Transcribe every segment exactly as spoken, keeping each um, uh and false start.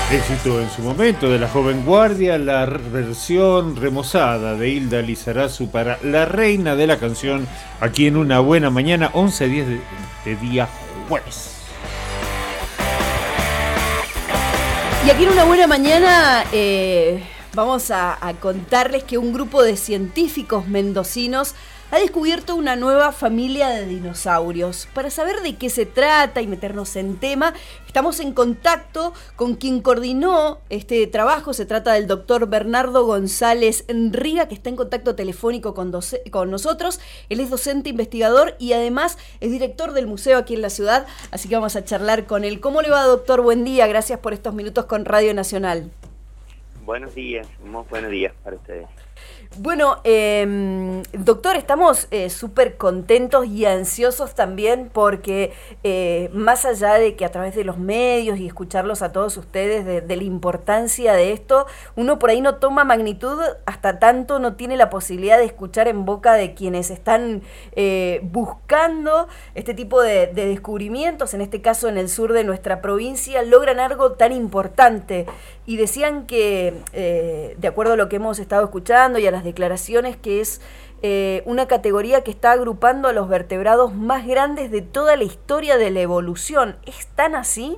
Éxito en su momento de la joven guardia, la versión remozada de Hilda Lizarazu para La Reina de la Canción, aquí en Una Buena Mañana, once diez de, de día jueves. Y aquí en Una Buena Mañana eh, vamos a, a contarles que un grupo de científicos mendocinos ha descubierto una nueva familia de dinosaurios. Para saber de qué se trata y meternos en tema, estamos en contacto con quien coordinó este trabajo. Se trata del doctor Bernardo González Riga, que está en contacto telefónico con, doce- con nosotros. Él es docente investigador y además es director del museo aquí en la ciudad, así que vamos a charlar con él. ¿Cómo le va, doctor? Buen día, gracias por estos minutos con Radio Nacional. Buenos días, muy buenos días para ustedes. Bueno, eh, doctor, estamos eh, súper contentos y ansiosos también porque eh, más allá de que a través de los medios y escucharlos a todos ustedes de, de la importancia de esto, uno por ahí no toma magnitud hasta tanto no tiene la posibilidad de escuchar en boca de quienes están eh, buscando este tipo de, de descubrimientos, en este caso en el sur de nuestra provincia, logran algo tan importante. Y decían que, eh, de acuerdo a lo que hemos estado escuchando y a las declaraciones, que es eh, una categoría que está agrupando a los vertebrados más grandes de toda la historia de la evolución. ¿Es tan así?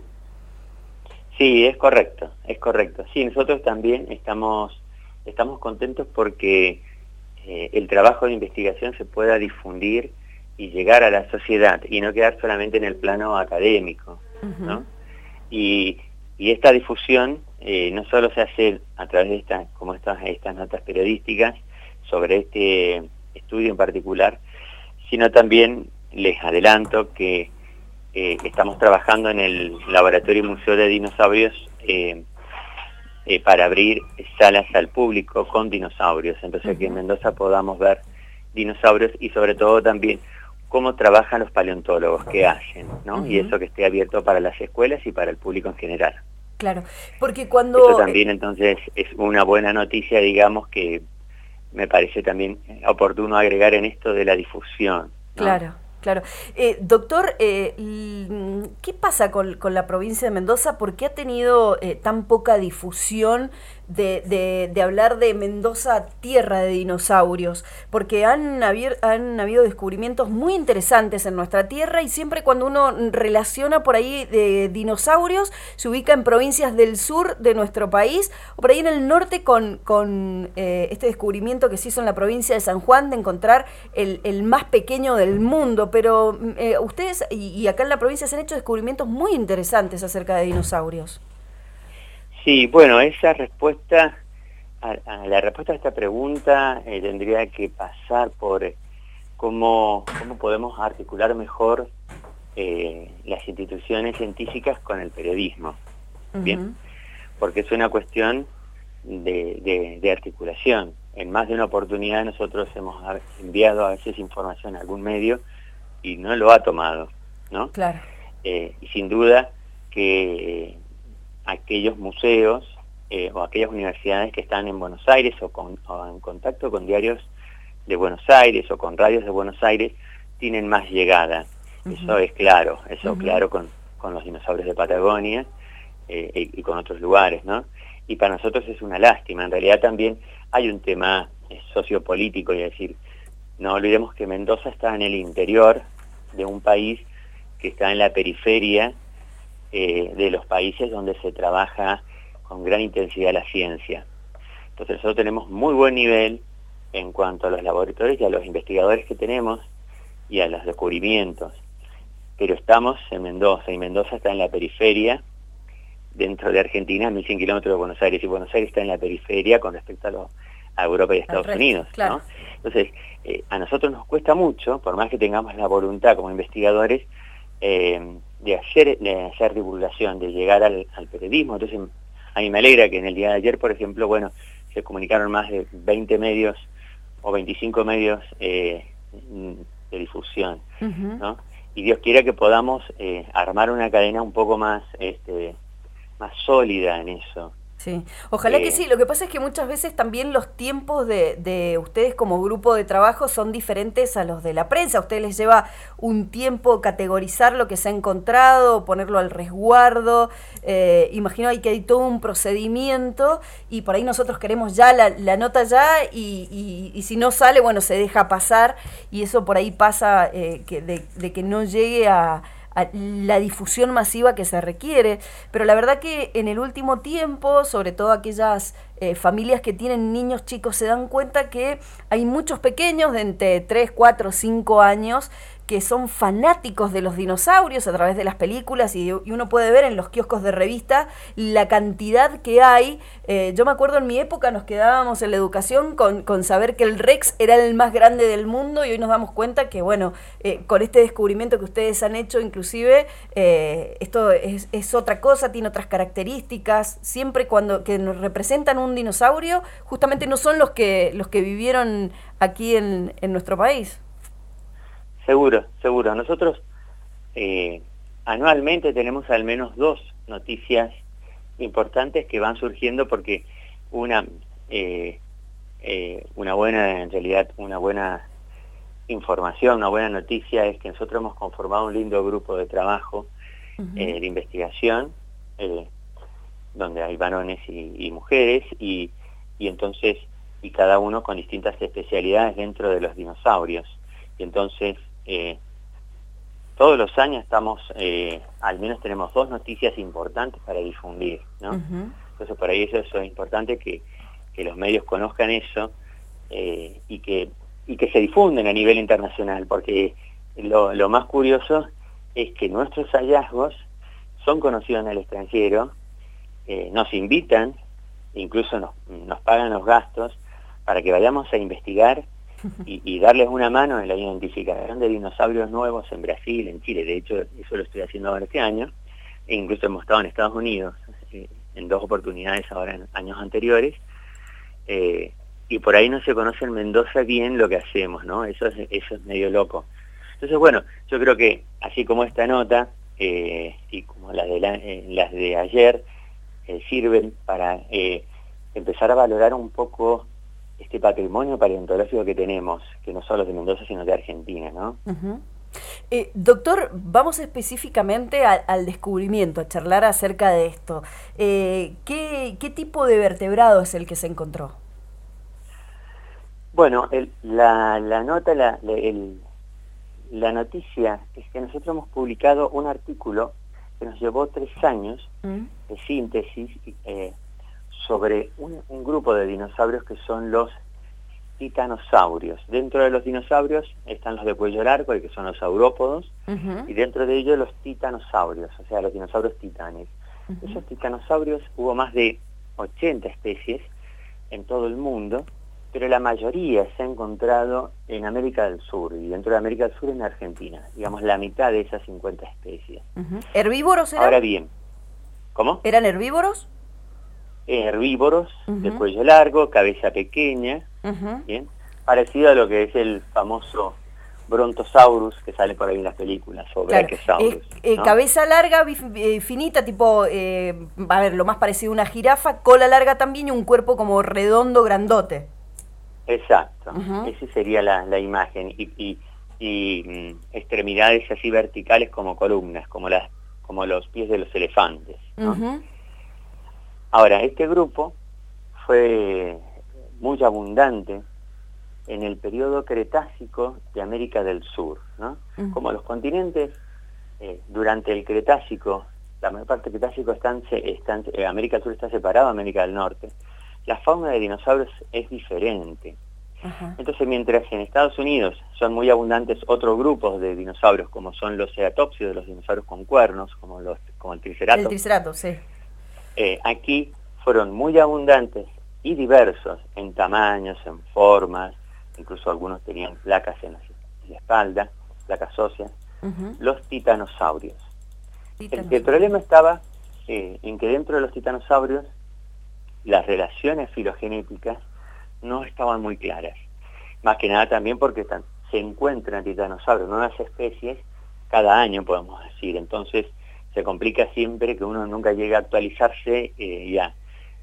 Sí, es correcto, es correcto. Sí, nosotros también estamos, estamos contentos porque eh, el trabajo de investigación se pueda difundir y llegar a la sociedad y no quedar solamente en el plano académico, uh-huh. ¿no? Y, y esta difusión eh, no solo se hace a través de estas, como estas, estas notas periodísticas sobre este estudio en particular, sino también les adelanto que eh, estamos trabajando en el Laboratorio y Museo de Dinosaurios eh, eh, para abrir salas al público con dinosaurios, entonces uh-huh. que en Mendoza podamos ver dinosaurios y sobre todo también cómo trabajan los paleontólogos, qué hacen, ¿no? Uh-huh. Y eso que esté abierto para las escuelas y para el público en general. Claro, porque cuando... Eso también entonces es una buena noticia, digamos, que me parece también oportuno agregar en esto de la difusión, ¿no? Claro, claro. Eh, doctor, eh, ¿qué pasa con, con la provincia de Mendoza? ¿Por qué ha tenido eh, tan poca difusión de, de, de hablar de Mendoza, tierra de dinosaurios? Porque han, habier, han habido descubrimientos muy interesantes en nuestra tierra y siempre cuando uno relaciona por ahí de dinosaurios, se ubica en provincias del sur de nuestro país o por ahí en el norte con, con eh, este descubrimiento que se hizo en la provincia de San Juan de encontrar el, el más pequeño del mundo. Pero eh, ustedes y, y acá en la provincia se han hecho descubrimientos muy interesantes acerca de dinosaurios. Sí, bueno, esa respuesta, a, a la respuesta a esta pregunta eh, tendría que pasar por eh, cómo, cómo podemos articular mejor eh, las instituciones científicas con el periodismo, uh-huh. ¿bien? Porque es una cuestión de, de, de articulación. En más de una oportunidad nosotros hemos enviado a veces información a algún medio y no lo ha tomado, ¿no? Claro. Eh, y sin duda que... Eh, aquellos museos eh, o aquellas universidades que están en Buenos Aires o, con, o en contacto con diarios de Buenos Aires o con radios de Buenos Aires tienen más llegada. Uh-huh. Eso es claro, eso uh-huh. claro con, con los dinosaurios de Patagonia eh, y, y con otros lugares, ¿no? Y para nosotros es una lástima. En realidad también hay un tema eh, sociopolítico, y es decir, no olvidemos que Mendoza está en el interior de un país que está en la periferia Eh, de los países donde se trabaja con gran intensidad la ciencia. Entonces nosotros tenemos muy buen nivel en cuanto a los laboratorios y a los investigadores que tenemos y a los descubrimientos, pero estamos en Mendoza y Mendoza está en la periferia dentro de Argentina, a mil cien kilómetros de Buenos Aires, y Buenos Aires está en la periferia con respecto a, lo, a Europa y Estados resto, Unidos, claro. ¿no? Entonces eh, a nosotros nos cuesta mucho, por más que tengamos la voluntad como investigadores, eh, de hacer, de hacer divulgación, de llegar al, al periodismo. Entonces a mí me alegra que en el día de ayer, por ejemplo, bueno, se comunicaron más de veinte medios o veinticinco medios eh, de difusión, uh-huh. ¿no? Y Dios quiera que podamos eh, armar una cadena un poco más, este, más sólida en eso, Sí, ojalá eh, que sí. Lo que pasa es que muchas veces también los tiempos de, de ustedes como grupo de trabajo son diferentes a los de la prensa. A ustedes les lleva un tiempo categorizar lo que se ha encontrado, ponerlo al resguardo. Eh, imagino hay que hay todo un procedimiento y por ahí nosotros queremos ya la, la nota ya y, y, y si no sale, bueno, se deja pasar y eso por ahí pasa eh, que de, de que no llegue a... a la difusión masiva que se requiere, pero la verdad que en el último tiempo, sobre todo aquellas eh, familias que tienen niños chicos, se dan cuenta que hay muchos pequeños de entre tres, cuatro, cinco años que son fanáticos de los dinosaurios a través de las películas y, y uno puede ver en los kioscos de revista la cantidad que hay. Eh, yo me acuerdo en mi época nos quedábamos en la educación con, con saber que el Rex era el más grande del mundo y hoy nos damos cuenta que, bueno, eh, con este descubrimiento que ustedes han hecho, inclusive, eh, esto es, es otra cosa, tiene otras características. Siempre cuando que nos representan un dinosaurio, justamente no son los que, los que vivieron aquí en, en nuestro país. Seguro, seguro. Nosotros eh, anualmente tenemos al menos dos noticias importantes que van surgiendo porque una, eh, eh, una buena, en realidad, una buena información, una buena noticia es que nosotros hemos conformado un lindo grupo de trabajo uh-huh. eh, de investigación, eh, donde hay varones y, y mujeres, y, y entonces, y cada uno con distintas especialidades dentro de los dinosaurios. Y entonces, Eh, todos los años estamos, eh, al menos tenemos dos noticias importantes para difundir, ¿no? Uh-huh. Entonces por ahí eso, eso es importante que, que los medios conozcan eso eh, y, que, y que se difunden a nivel internacional, porque lo, lo más curioso es que nuestros hallazgos son conocidos en el extranjero, eh, nos invitan, incluso nos, nos pagan los gastos para que vayamos a investigar Y, y darles una mano en la identificación de dinosaurios nuevos en Brasil, en Chile. De hecho, eso lo estoy haciendo ahora este año. E incluso hemos estado en Estados Unidos eh, en dos oportunidades ahora en años anteriores. Eh, y por ahí no se conoce en Mendoza bien lo que hacemos, ¿no? Eso es, eso es medio loco. Entonces, bueno, yo creo que así como esta nota eh, y como las de, la, eh, las de ayer eh, sirven para eh, empezar a valorar un poco este patrimonio paleontológico que tenemos, que no solo de Mendoza, sino de Argentina, ¿no? Uh-huh. eh, doctor, vamos específicamente a, al descubrimiento, a charlar acerca de esto. Eh, ¿qué, ¿Qué tipo de vertebrado es el que se encontró? Bueno, el, la, la nota, la, la, el, la noticia es que nosotros hemos publicado un artículo que nos llevó tres años uh-huh. de síntesis, eh, sobre un, un grupo de dinosaurios que son los titanosaurios. Dentro de los dinosaurios están los de cuello largo, que son los saurópodos, uh-huh. y dentro de ellos los titanosaurios, o sea, los dinosaurios titanes. Uh-huh. Esos titanosaurios hubo más de ochenta especies en todo el mundo, pero la mayoría se ha encontrado en América del Sur, y dentro de América del Sur en Argentina, digamos la mitad de esas cincuenta especies. Uh-huh. ¿Herbívoros eran? Ahora bien, ¿cómo? ¿Eran herbívoros? Herbívoros, uh-huh. de cuello largo, cabeza pequeña, uh-huh. bien, parecido a lo que es el famoso Brontosaurus que sale por ahí en las películas, o claro. Brachiosaurus. Eh, ¿no? Cabeza larga, eh, finita, tipo, eh, a ver, lo más parecido a una jirafa, cola larga también y un cuerpo como redondo, grandote. Exacto, uh-huh. esa sería la, la imagen, y, y, y mm, extremidades así verticales como columnas, como, las, como los pies de los elefantes, ¿no? Uh-huh. Ahora, este grupo fue muy abundante en el periodo Cretácico de América del Sur, ¿no? Uh-huh. Como los continentes, eh, durante el Cretácico, la mayor parte del Cretácico, están, están, eh, América del Sur está separada de América del Norte, la fauna de dinosaurios es diferente. Uh-huh. Entonces, mientras en Estados Unidos son muy abundantes otros grupos de dinosaurios, como son los ceratopsios, los dinosaurios con cuernos, como, los, como el triceratops, el triceratops, sí. Eh, aquí fueron muy abundantes y diversos en tamaños, en formas, incluso algunos tenían placas en la, en la espalda, placas óseas, uh-huh. los titanosaurios. titanosaurios. El, el problema estaba eh, en que dentro de los titanosaurios las relaciones filogenéticas no estaban muy claras. Más que nada también porque están, se encuentran titanosaurios, nuevas especies, cada año podemos decir. Entonces se complica siempre que uno nunca llegue a actualizarse eh, y, a,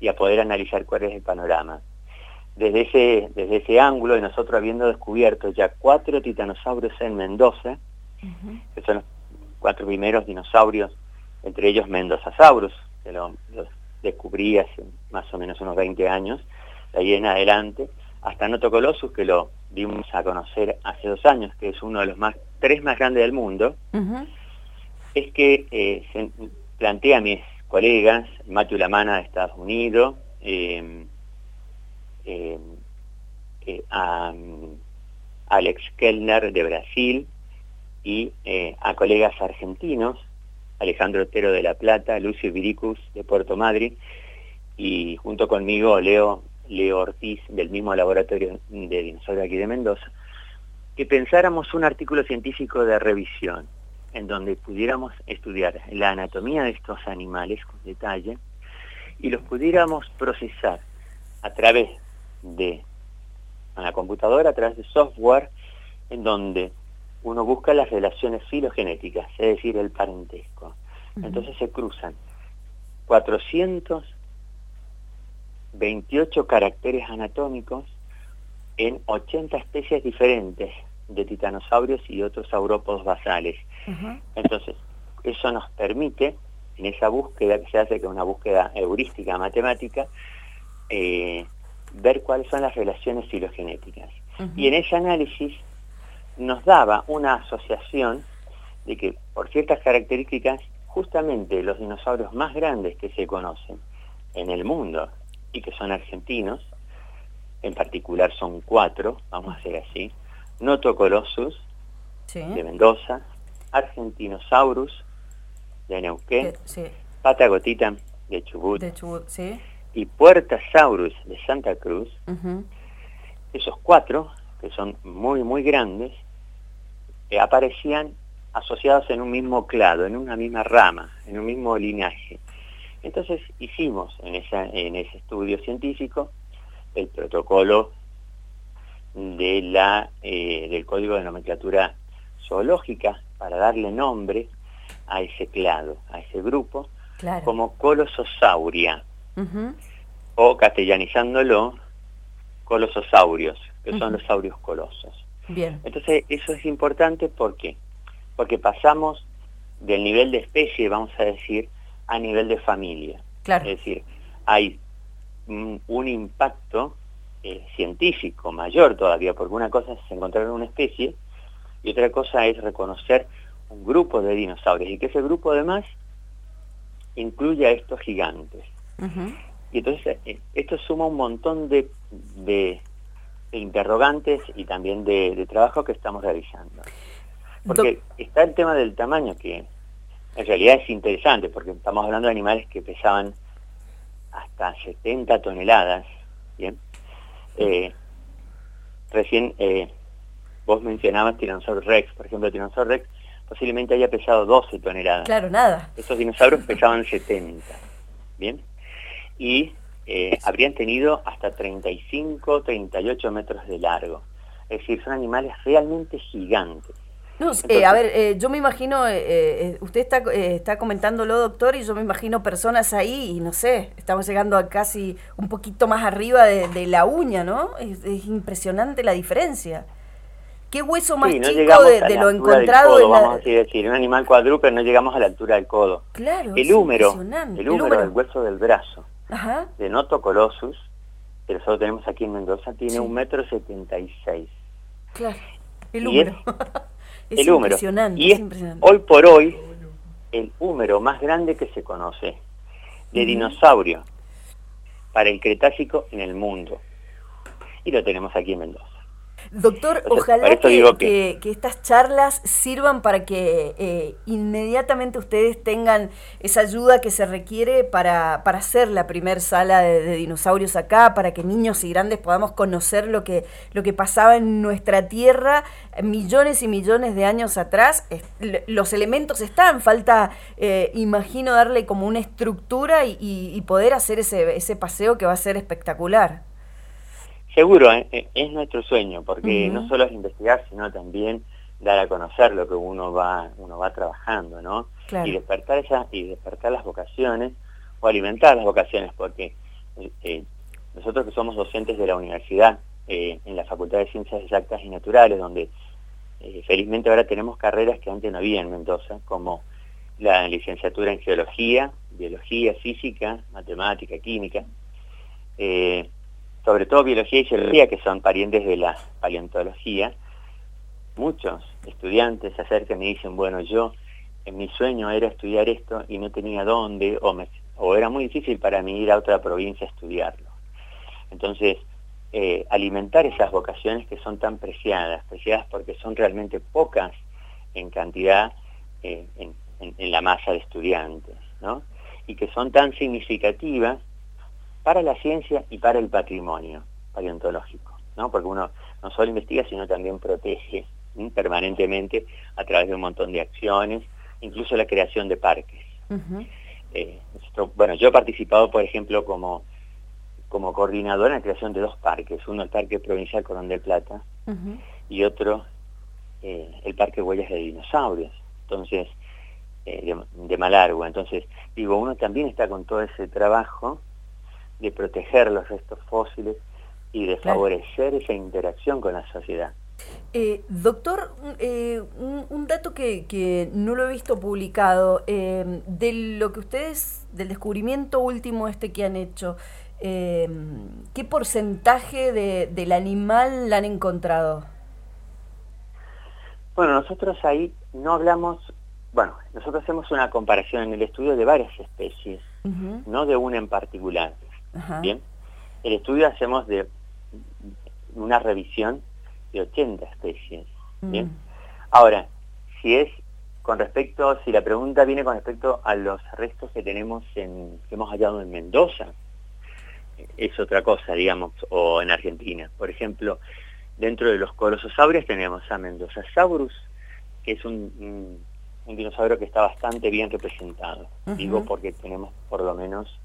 y a poder analizar cuál es el panorama. Desde ese, desde ese ángulo, y nosotros habiendo descubierto ya cuatro titanosaurios en Mendoza, uh-huh. que son los cuatro primeros dinosaurios, entre ellos Mendozasaurus, que lo, lo descubrí hace más o menos unos veinte años, de ahí en adelante, hasta Notocolossus, que lo dimos a conocer hace dos años, que es uno de los más, tres más grandes del mundo, uh-huh. es que eh, se plantea a mis colegas, Matthew Lamana de Estados Unidos, eh, eh, eh, a um, Alex Kellner de Brasil, y eh, a colegas argentinos, Alejandro Otero de La Plata, Lucio Viricus de Puerto Madryn, y junto conmigo Leo, Leo Ortiz del mismo laboratorio de dinosaurios aquí de Mendoza, que pensáramos un artículo científico de revisión, en donde pudiéramos estudiar la anatomía de estos animales con detalle, y los pudiéramos procesar a través de la computadora, a través de software, en donde uno busca las relaciones filogenéticas, es decir, el parentesco. Uh-huh. Entonces se cruzan cuatrocientos veintiocho caracteres anatómicos en ochenta especies diferentes de titanosaurios y otros saurópodos basales. Uh-huh. Entonces, eso nos permite, en esa búsqueda que se hace, que es una búsqueda heurística matemática, eh, ver cuáles son las relaciones filogenéticas. Uh-huh. Y en ese análisis nos daba una asociación de que por ciertas características, justamente los dinosaurios más grandes que se conocen en el mundo y que son argentinos, en particular son cuatro, vamos a hacer así: Notocolossus, sí, de Mendoza, Argentinosaurus de Neuquén, sí, Patagotitan de Chubut, de Chubut, sí, y Puertasaurus de Santa Cruz. Uh-huh. Esos cuatro, que son muy muy grandes, eh, aparecían asociados en un mismo clado, en una misma rama, en un mismo linaje. Entonces hicimos en, esa, en ese estudio científico el protocolo de la, eh, del Código de Nomenclatura Zoológica para darle nombre a ese clado, a ese grupo, claro, como Colososauria, uh-huh, o castellanizándolo, Colososaurios, que uh-huh, son los saurios colosos. Bien. Entonces eso es importante, ¿por qué? Porque pasamos del nivel de especie, vamos a decir, a nivel de familia. Claro. Es decir, hay un, un impacto eh, científico mayor todavía, porque una cosa es encontrar una especie y otra cosa es reconocer un grupo de dinosaurios, y que ese grupo además incluye a estos gigantes. Uh-huh. Y entonces eh, esto suma un montón de, de, de interrogantes y también de, de trabajo que estamos realizando. Porque Do- está el tema del tamaño, que en realidad es interesante, porque estamos hablando de animales que pesaban hasta setenta toneladas, ¿bien? Eh, recién eh, vos mencionabas Tyrannosaurus Rex, por ejemplo, Tyrannosaurus Rex posiblemente haya pesado doce toneladas. Claro, nada. Estos dinosaurios pesaban setenta, ¿bien? Y eh, habrían tenido hasta treinta y cinco, treinta y ocho metros de largo. Es decir, son animales realmente gigantes. No, Entonces, eh, a ver, eh, yo me imagino, eh, eh, usted está, eh, está comentándolo, doctor, y yo me imagino personas ahí, y no sé, estamos llegando a casi un poquito más arriba de, de la uña, ¿no? Es, es impresionante la diferencia. ¿Qué hueso más sí, no chico de, de lo encontrado? Codo, en la... Vamos a decir, un animal cuadrúpedo no llegamos a la altura del codo. Claro, el húmero, el húmero del hueso del brazo, ajá, de Notocolossus, que nosotros tenemos aquí en Mendoza, tiene sí, un metro setenta y seis. Claro, el húmero. Es el húmero. Impresionante, y es, es impresionante. Hoy por hoy, el húmero más grande que se conoce de uh-huh, dinosaurio para el Cretácico en el mundo. Y lo tenemos aquí en Mendoza. Doctor, Entonces, ojalá que, que... Que, que estas charlas sirvan para que eh, inmediatamente ustedes tengan esa ayuda que se requiere para, para hacer la primer sala de, de dinosaurios acá, para que niños y grandes podamos conocer lo que, lo que pasaba en nuestra tierra millones y millones de años atrás. Los elementos están, falta, eh, imagino, darle como una estructura y, y, y poder hacer ese, ese paseo que va a ser espectacular. Seguro, ¿eh? Es nuestro sueño, porque uh-huh, no solo es investigar, sino también dar a conocer lo que uno va uno va trabajando, ¿no? Claro. Y despertar esa, y despertar las vocaciones, o alimentar las vocaciones, porque eh, nosotros que somos docentes de la universidad, eh, en la Facultad de Ciencias Exactas y Naturales, donde eh, felizmente ahora tenemos carreras que antes no había en Mendoza, como la licenciatura en Geología, Biología, Física, Matemática, Química, eh, sobre todo Biología y Geología, que son parientes de la paleontología. Muchos estudiantes se acercan y dicen, bueno, yo en mi sueño era estudiar esto y no tenía dónde, o, me, o era muy difícil para mí ir a otra provincia a estudiarlo. Entonces, eh, alimentar esas vocaciones que son tan preciadas, preciadas porque son realmente pocas en cantidad eh, en, en, en la masa de estudiantes, ¿no? Y que son tan significativas para la ciencia y para el patrimonio paleontológico, ¿no? Porque uno no solo investiga, sino también protege ¿sí? permanentemente a través de un montón de acciones, incluso la creación de parques. Uh-huh. eh, nosotros, bueno, yo he participado, por ejemplo, como, como coordinador en la creación de dos parques, uno el Parque Provincial Cordón del Plata uh-huh. y otro eh, el Parque Huellas de Dinosaurios, entonces eh, de, de Malargüe. Entonces, digo, uno también está con todo ese trabajo de proteger los restos fósiles y de claro. favorecer esa interacción con la sociedad. Eh, doctor, eh, un, un dato que, que no lo he visto publicado, eh, de lo que ustedes, del descubrimiento último este que han hecho, eh, ¿qué porcentaje de, del animal han encontrado? Bueno, nosotros ahí no hablamos, bueno, nosotros hacemos una comparación en el estudio de varias especies, uh-huh. no de una en particular. Uh-huh. Bien, el estudio hacemos de una revisión de ochenta especies. Bien, mm. ahora, si es con respecto, si la pregunta viene con respecto a los restos que tenemos en, que hemos hallado en Mendoza, es otra cosa, digamos, o en Argentina. Por ejemplo, dentro de los colososaurios tenemos a Mendozasaurus, que es un, un, un dinosaurio que está bastante bien representado. Uh-huh. Digo porque tenemos por lo menos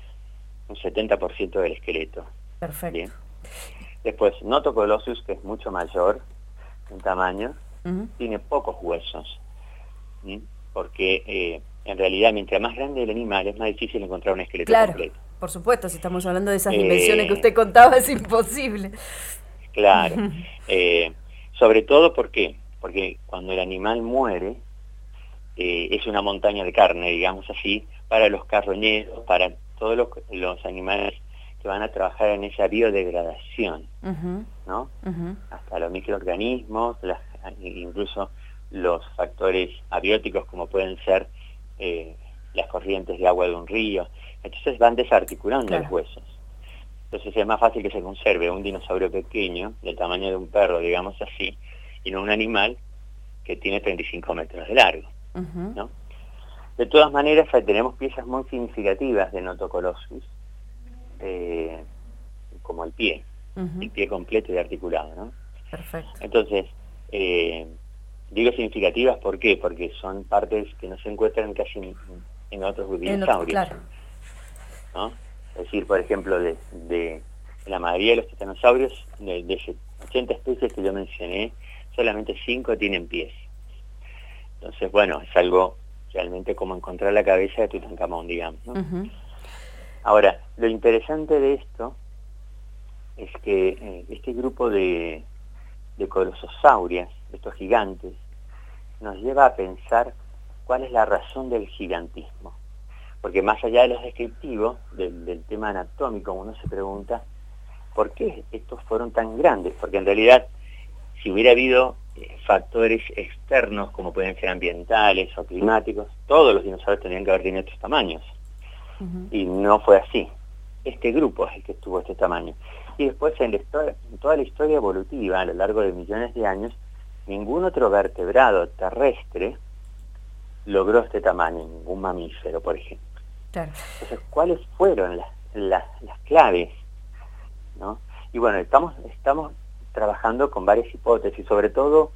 un setenta por ciento del esqueleto. Perfecto. Bien. Después, Notocolossus, que es mucho mayor en tamaño, uh-huh. tiene pocos huesos, ¿sí? Porque eh, en realidad, mientras más grande el animal, es más difícil encontrar un esqueleto claro, completo. Por supuesto, si estamos hablando de esas eh, dimensiones que usted contaba, es imposible. Claro. eh, sobre todo, ¿por qué? Porque cuando el animal muere, eh, es una montaña de carne, digamos así, para los carroñeros, para todos los, los animales que van a trabajar en esa biodegradación, uh-huh. ¿no? Uh-huh. Hasta los microorganismos, las, incluso los factores abióticos como pueden ser eh, las corrientes de agua de un río. Entonces van desarticulando claro. los huesos. Entonces es más fácil que se conserve un dinosaurio pequeño, del tamaño de un perro, digamos así, y no un animal que tiene treinta y cinco metros de largo, uh-huh. ¿no? De todas maneras, tenemos piezas muy significativas de Notocolossus, eh, como el pie, uh-huh. el pie completo y articulado, ¿no? Perfecto. Entonces, eh, digo significativas, ¿por qué? Porque son partes que no se encuentran casi en, en otros dinosaurios, claro. ¿no? Es decir, por ejemplo, de, de la mayoría de los titanosaurios, de, de ochenta especies que yo mencioné, solamente cinco tienen pies. Entonces, bueno, es algo realmente como encontrar la cabeza de Tutankamón, digamos, ¿no? Uh-huh. Ahora, lo interesante de esto es que eh, este grupo de, de colososaurias, estos gigantes, nos lleva a pensar cuál es la razón del gigantismo. Porque más allá de los descriptivos, del, del tema anatómico, uno se pregunta, ¿por qué estos fueron tan grandes? Porque en realidad, si hubiera habido eh, factores externos, como pueden ser ambientales o climáticos, todos los dinosaurios tendrían que haber tenido estos tamaños. Uh-huh. Y no fue así. Este grupo es el que tuvo este tamaño. Y después, en, la historia, en toda la historia evolutiva, a lo largo de millones de años, ningún otro vertebrado terrestre logró este tamaño, ningún mamífero, por ejemplo. Claro. Entonces, ¿cuáles fueron las, las, las claves? ¿No? Y bueno, estamos, estamos trabajando con varias hipótesis, sobre todo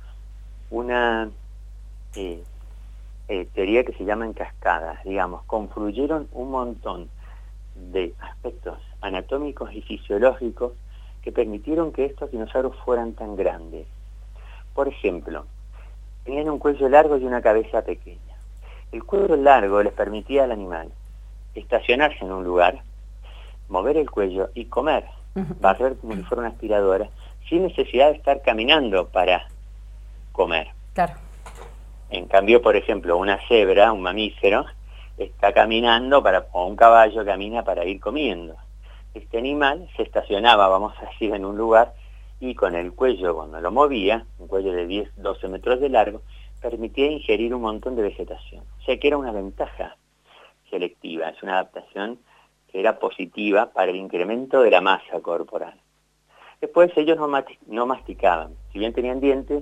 una eh, eh, teoría que se llama en cascadas, digamos, confluyeron un montón de aspectos anatómicos y fisiológicos que permitieron que estos dinosaurios fueran tan grandes. Por ejemplo, tenían un cuello largo y una cabeza pequeña. El cuello largo les permitía al animal estacionarse en un lugar mover el cuello y comer, barrer como si fuera una aspiradora, sin necesidad de estar caminando para comer. Claro. En cambio, por ejemplo, una cebra, un mamífero, está caminando para, o un caballo camina para ir comiendo. Este animal se estacionaba, vamos a decir, en un lugar y con el cuello, cuando lo movía, un cuello de diez, doce metros de largo, permitía ingerir un montón de vegetación. O sea que era una ventaja selectiva, es una adaptación que era positiva para el incremento de la masa corporal. Después ellos no, no masticaban, si bien tenían dientes,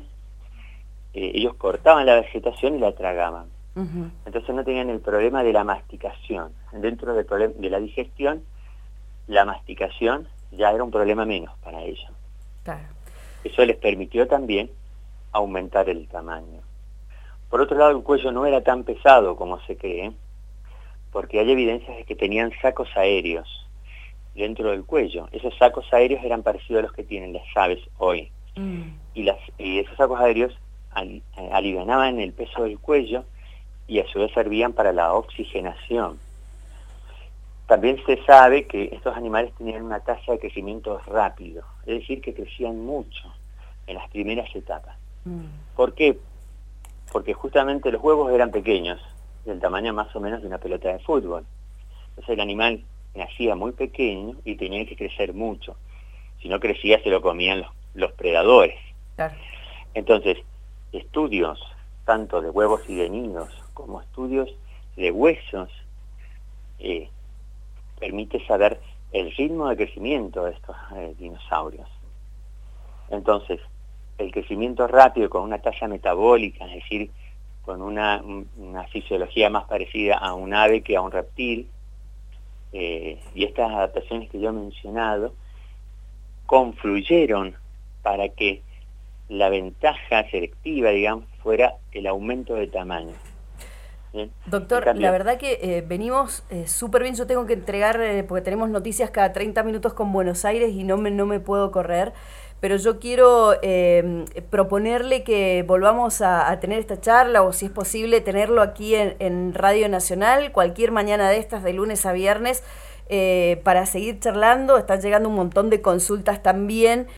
eh, ellos cortaban la vegetación y la tragaban. Uh-huh. Entonces no tenían el problema de la masticación. Dentro del problema de la digestión, la masticación ya era un problema menos para ellos. Claro. Eso les permitió también aumentar el tamaño. Por otro lado, el cuello no era tan pesado como se cree, porque hay evidencias de que tenían sacos aéreos dentro del cuello. Esos sacos aéreos eran parecidos a los que tienen las aves hoy. Mm. Y, las, y esos sacos aéreos al, eh, alivianaban el peso del cuello y a su vez servían para la oxigenación. También se sabe que estos animales tenían una tasa de crecimiento rápido, es decir, que crecían mucho en las primeras etapas. Mm. ¿Por qué? Porque justamente los huevos eran pequeños, del tamaño más o menos de una pelota de fútbol. Entonces el animal nacía muy pequeño y tenía que crecer mucho. Si no crecía, se lo comían los, los predadores. Claro. Entonces, estudios tanto de huevos y de nidos, como estudios de huesos, eh, permite saber el ritmo de crecimiento de estos eh, dinosaurios. Entonces, el crecimiento rápido con una tasa metabólica, es decir, con una, una fisiología más parecida a un ave que a un reptil, eh, y estas adaptaciones que yo he mencionado, confluyeron para que la ventaja selectiva, digamos, fuera el aumento de tamaño. Bien. Doctor, cambio, la verdad que eh, venimos eh, súper bien. Yo tengo que entregar, eh, porque tenemos noticias cada treinta minutos con Buenos Aires y no me, no me puedo correr, pero yo quiero eh, proponerle que volvamos a, a tener esta charla, o si es posible tenerlo aquí en, en Radio Nacional, cualquier mañana de estas, de lunes a viernes, eh, para seguir charlando. Están llegando un montón de consultas también.